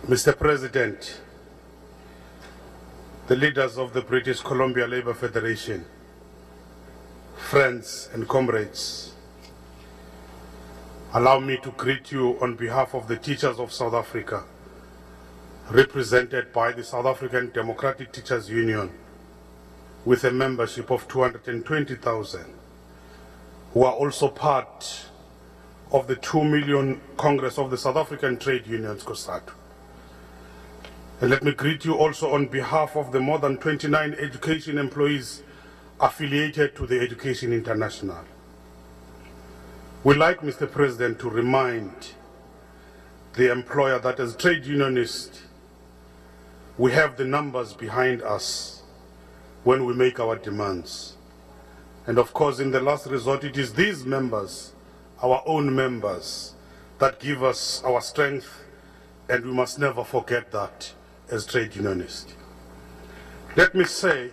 Mr. President, the leaders of the British Columbia Labour Federation, friends and comrades, allow me to greet you on behalf of the teachers of South Africa, represented by the South African Democratic Teachers Union, with a membership of 220,000, who are also part of the 2 million Congress of the South African Trade Unions, COSATU. And let me greet you also on behalf of the more than 29 education employees affiliated to the Education International. We'd like, Mr. President, to remind the employer that as trade unionists, we have the numbers behind us when we make our demands. And of course, in the last resort, it is these members, our own members, that give us our strength, and we must never forget that as trade unionists. Let me say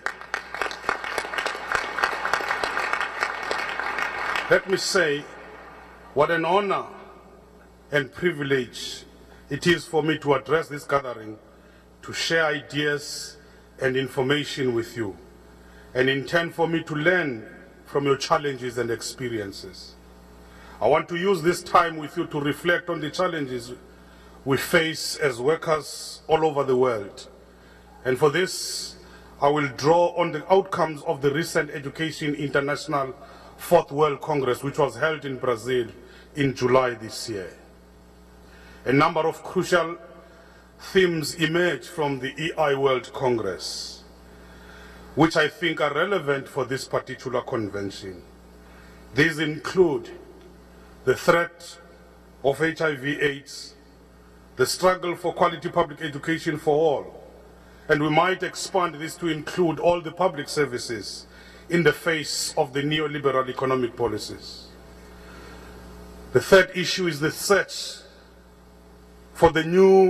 what an honor and privilege it is for me to address this gathering, to share ideas and information with you, and intend for me to learn from your challenges and experiences. I want to use this time with you to reflect on the challenges we face as workers all over the world. And for this, I will draw on the outcomes of the recent Education International Fourth World Congress, which was held in Brazil in July this year. A number of crucial themes emerged from the EI World Congress, which I think are relevant for this particular convention. These include the threat of HIV/AIDS, the struggle for quality public education for all, and we might expand this to include all the public services in the face of the neoliberal economic policies. The third issue is the search for a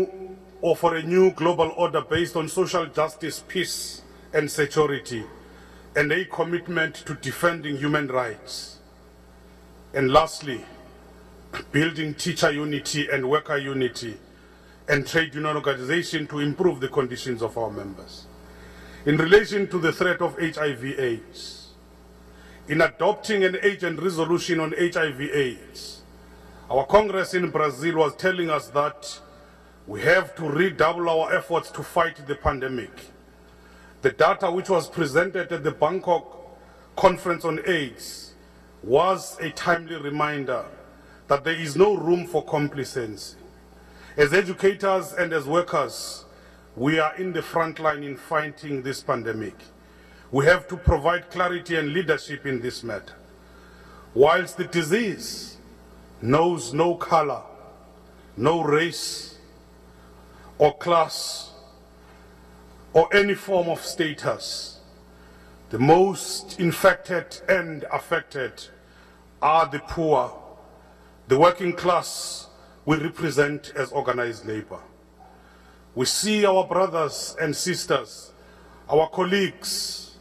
new global order based on social justice, peace, and security, and a commitment to defending human rights. And lastly, building teacher unity and worker unity and trade union organization to improve the conditions of our members. In relation to the threat of HIV/AIDS, in adopting an agent resolution on HIV/AIDS, our Congress in Brazil was telling us that we have to redouble our efforts to fight the pandemic. The data which was presented at the Bangkok Conference on AIDS was a timely reminder that there is no room for complacency. As educators and as workers, we are in the front line in fighting this pandemic. We have to provide clarity and leadership in this matter. Whilst the disease knows no color, no race or class or any form of status, the most infected and affected are the poor, the working class we represent as organized labor. We see our brothers and sisters, our colleagues,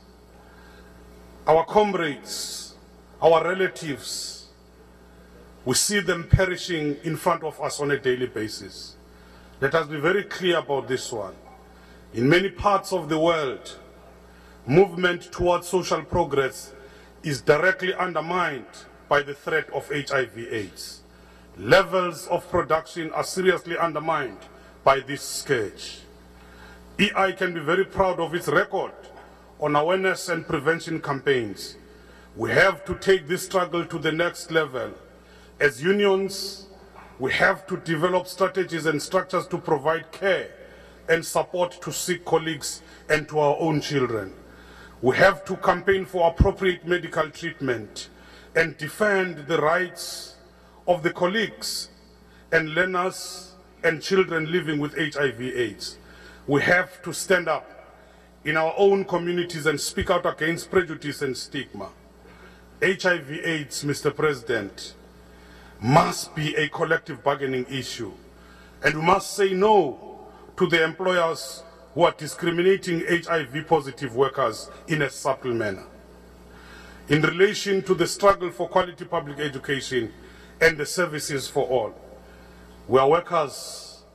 our comrades, our relatives. We see them perishing in front of us on a daily basis. Let us be very clear about this one. In many parts of the world, movement towards social progress is directly undermined by the threat of HIV/AIDS. Levels of production are seriously undermined by this scourge. EI can be very proud of its record on awareness and prevention campaigns. We have to take this struggle to the next level. As unions, we have to develop strategies and structures to provide care and support to sick colleagues and to our own children. We have to campaign for appropriate medical treatment and defend the rights of the colleagues and learners and children living with HIV/AIDS. We have to stand up in our own communities and speak out against prejudice and stigma. HIV/AIDS, Mr. President, must be a collective bargaining issue, and we must say no to the employers who are discriminating HIV-positive workers in a subtle manner. In relation to the struggle for quality public education and the services for all, we are workers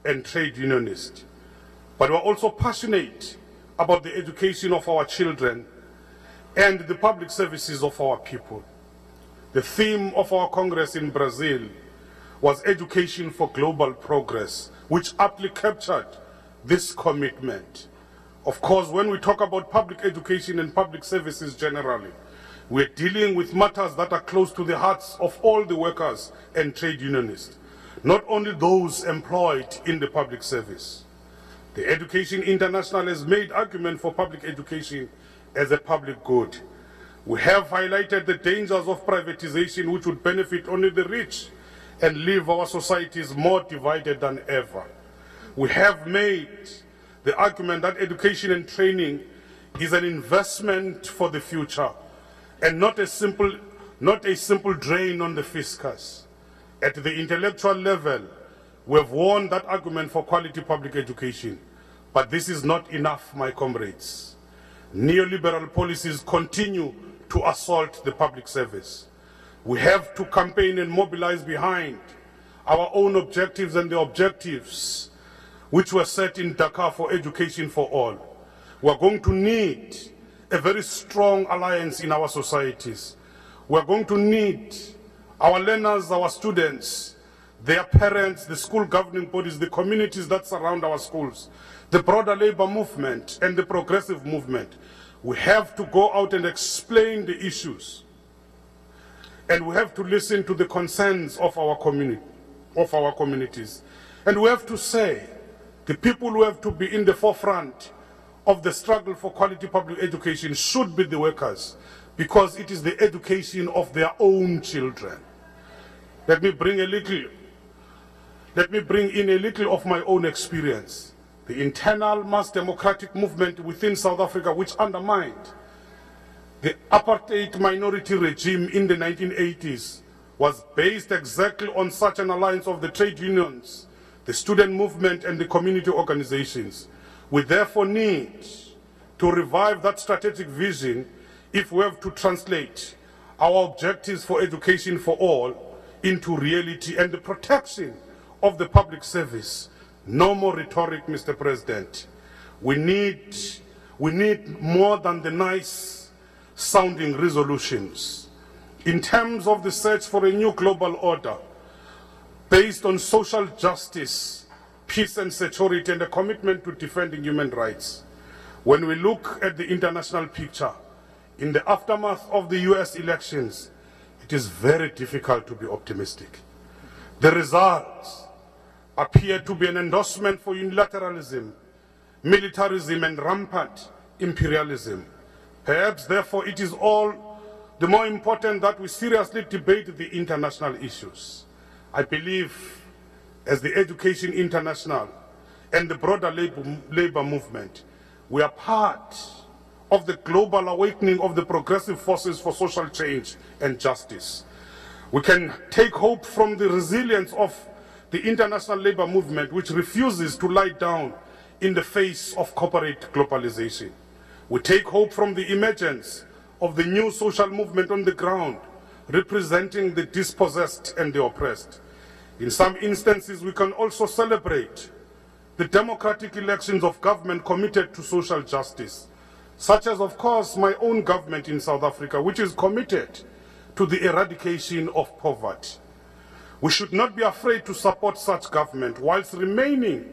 and trade unionists. But we're also passionate about the education of our children and the public services of our people. The theme of our Congress in Brazil was Education for Global Progress, which aptly captured this commitment. Of course, when we talk about public education and public services generally, we're dealing with matters that are close to the hearts of all the workers and trade unionists, not only those employed in the public service. The Education International has made argument for public education as a public good. We have highlighted the dangers of privatization, which would benefit only the rich and leave our societies more divided than ever. We have made the argument that education and training is an investment for the future and not a simple drain on the fiscus. At the intellectual level, we have won that argument for quality public education. But this is not enough, my comrades. Neoliberal policies continue to assault the public service. We have to campaign and mobilize behind our own objectives and the objectives which were set in Dakar for education for all. We are going to need a very strong alliance in our societies. We are going to need our learners, our students, their parents, the school governing bodies, the communities that surround our schools, the broader labor movement and the progressive movement. We have to go out and explain the issues. And we have to listen to the concerns of our communities. And we have to say, the people who have to be in the forefront of the struggle for quality public education should be the workers, because it is the education of their own children. Let me bring in a little of my own experience. The internal mass democratic movement within South Africa, which undermined the apartheid minority regime in the 1980s, was based exactly on such an alliance of the trade unions, the student movement, and the community organizations. We therefore need to revive that strategic vision if we have to translate our objectives for education for all into reality and the protection of the public service. No more rhetoric, Mr. President. We need more than the nice sounding resolutions. In terms of the search for a new global order based on social justice, peace and security, and a commitment to defending human rights, when we look at the international picture, in the aftermath of the US elections, it is very difficult to be optimistic. The results appear to be an endorsement for unilateralism, militarism, and rampant imperialism. Perhaps, therefore, it is all the more important that we seriously debate the international issues. I believe, as the Education International and the broader labor movement, we are part of the global awakening of the progressive forces for social change and justice. We can take hope from the resilience of the international labor movement, which refuses to lie down in the face of corporate globalization. We take hope from the emergence of the new social movement on the ground, representing the dispossessed and the oppressed. In some instances, we can also celebrate the democratic elections of government committed to social justice, such as, of course, my own government in South Africa, which is committed to the eradication of poverty. We should not be afraid to support such government whilst remaining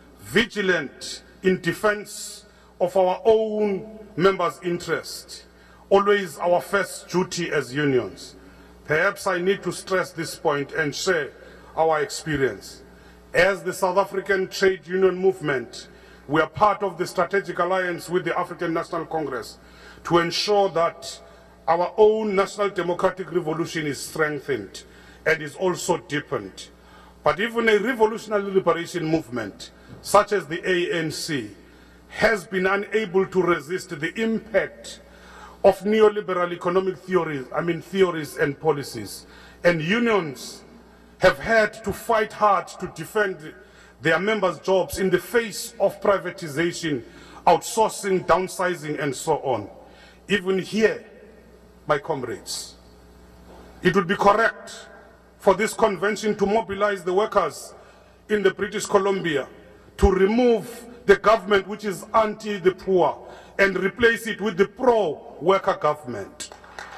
vigilant in defense of our own members' interest, always our first duty as unions. Perhaps I need to stress this point and share our experience. As the South African Trade Union Movement, we are part of the strategic alliance with the African National Congress to ensure that our own national democratic revolution is strengthened and is also deepened. But even a revolutionary liberation movement, such as the ANC, has been unable to resist the impact of neoliberal economic theories and policies. And unions have had to fight hard to defend their members' jobs in the face of privatization, outsourcing, downsizing, and so on. Even here, my comrades, it would be correct for this convention to mobilize the workers in the British Columbia to remove the government which is anti the poor and replace it with the pro-worker government.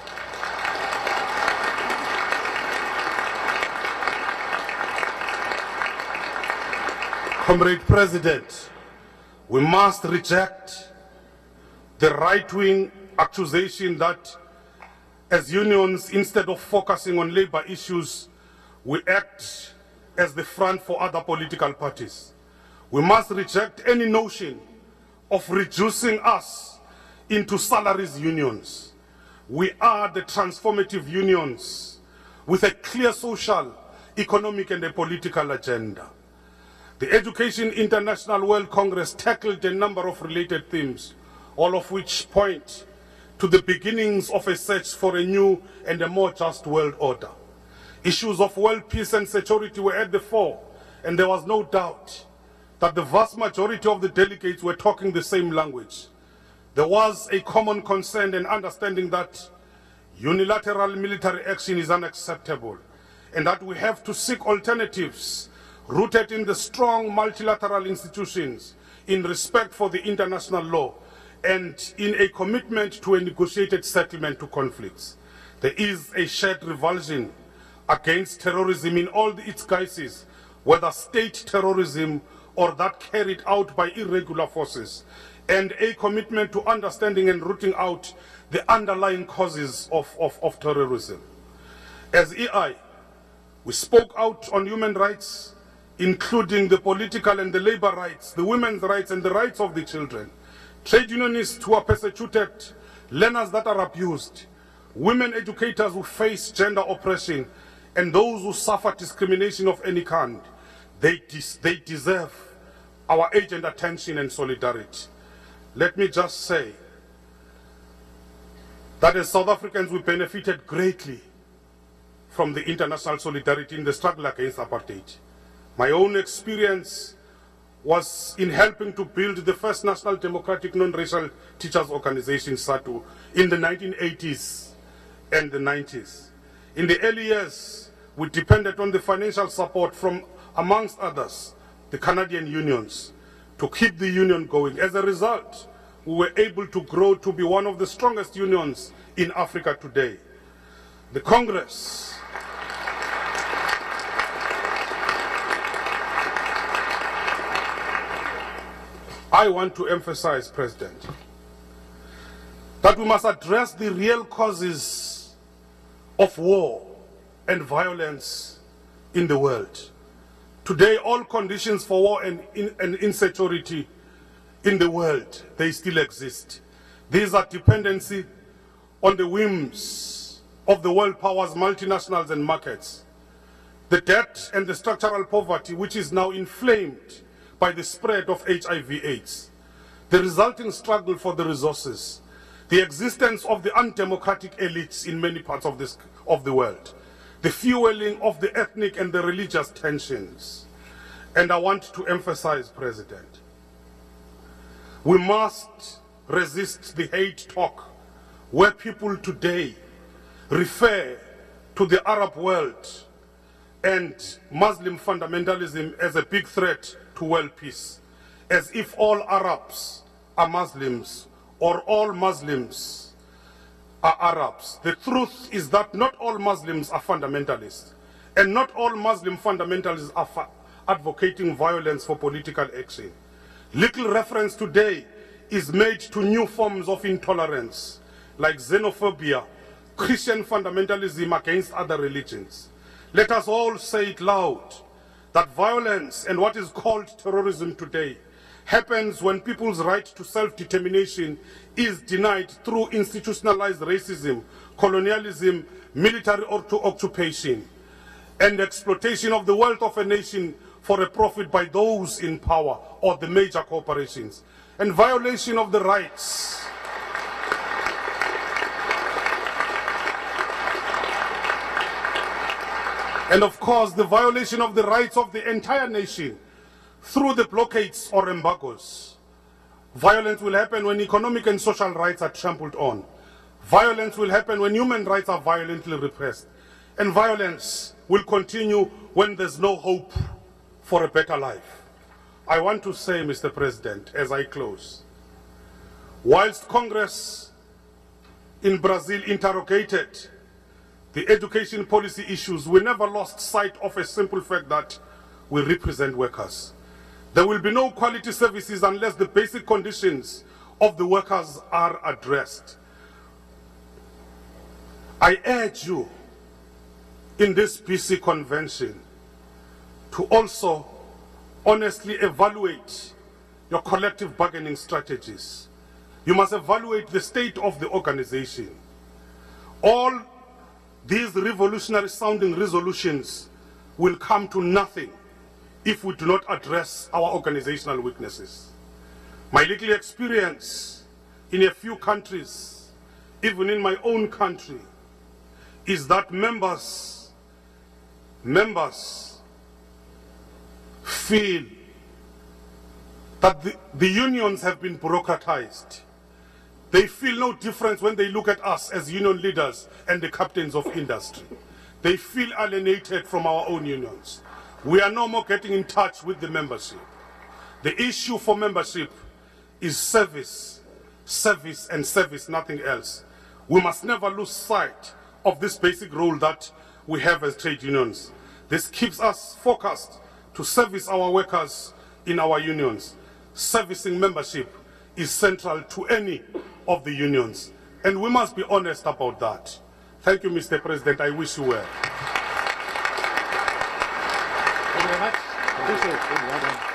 Comrade President, we must reject the right-wing accusation that as unions, instead of focusing on labor issues, we act as the front for other political parties. We must reject any notion of reducing us into salaries unions. We are the transformative unions with a clear social, economic and a political agenda. The Education International World Congress tackled a number of related themes, all of which point to the beginnings of a search for a new and a more just world order. Issues of world peace and security were at the fore, and there was no doubt that the vast majority of the delegates were talking the same language. There was a common concern and understanding that unilateral military action is unacceptable, and that we have to seek alternatives rooted in the strong multilateral institutions, in respect for the international law, and in a commitment to a negotiated settlement to conflicts. There is a shared revulsion against terrorism in all its guises, whether state terrorism or that carried out by irregular forces, and a commitment to understanding and rooting out the underlying causes of terrorism. As EI, we spoke out on human rights, including the political and the labor rights, the women's rights and the rights of the children, trade unionists who are persecuted, learners that are abused, women educators who face gender oppression, and those who suffer discrimination of any kind. They deserve our urgent attention and solidarity. Let me just say that as South Africans, we benefited greatly from the international solidarity in the struggle against apartheid. My own experience was in helping to build the first national democratic non-racial teachers organization, SADU, in the 1980s and the 90s. In the early years, we depended on the financial support from, amongst others, the Canadian unions, to keep the union going. As a result, we were able to grow to be one of the strongest unions in Africa today. The Congress I want to emphasize, President, that we must address the real causes of war and violence in the world. Today, all conditions for war and insecurity in the world, they still exist. These are dependency on the whims of the world powers, multinationals and markets. The debt and the structural poverty, which is now inflamed by the spread of HIV/AIDS, the resulting struggle for the resources, the existence of the undemocratic elites in many parts of the world, the fueling of the ethnic and the religious tensions. And I want to emphasize, President, we must resist the hate talk where people today refer to the Arab world and Muslim fundamentalism as a big threat to world peace, as if all Arabs are Muslims or all Muslims are Arabs. The truth is that not all Muslims are fundamentalists, and not all Muslim fundamentalists are advocating violence for political action. Little reference today is made to new forms of intolerance, like xenophobia, Christian fundamentalism against other religions. Let us all say it loud, that violence and what is called terrorism today happens when people's right to self-determination is denied through institutionalized racism, colonialism, military occupation, and exploitation of the wealth of a nation for a profit by those in power or the major corporations, and violation of the rights and of course the violation of the rights of the entire nation through the blockades or embargoes. Violence will happen when economic and social rights are trampled on. Violence will happen when human rights are violently repressed. And violence will continue when there's no hope for a better life. I want to say, Mr. President, as I close, whilst Congress in Brazil interrogated the education policy issues, we never lost sight of a simple fact that we represent workers. There will be no quality services unless the basic conditions of the workers are addressed. I urge you in this BC Convention to also honestly evaluate your collective bargaining strategies. You must evaluate the state of the organization. All these revolutionary sounding resolutions will come to nothing if we do not address our organizational weaknesses. My little experience in a few countries, even in my own country, is that members feel that the unions have been bureaucratized. They feel no difference when they look at us as union leaders and the captains of industry. They feel alienated from our own unions. We are no more getting in touch with the membership. The issue for membership is service, service and service, nothing else. We must never lose sight of this basic role that we have as trade unions. This keeps us focused to service our workers in our unions. Servicing membership is central to any of the unions, and we must be honest about that. Thank you, Mr. President. I wish you well. Thank you very much. Appreciate it. Well done.